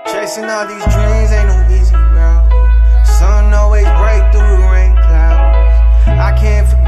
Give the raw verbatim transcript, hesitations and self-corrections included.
Chasing all these dreams ain't no easy route. Sun always break through the rain clouds. I can't forget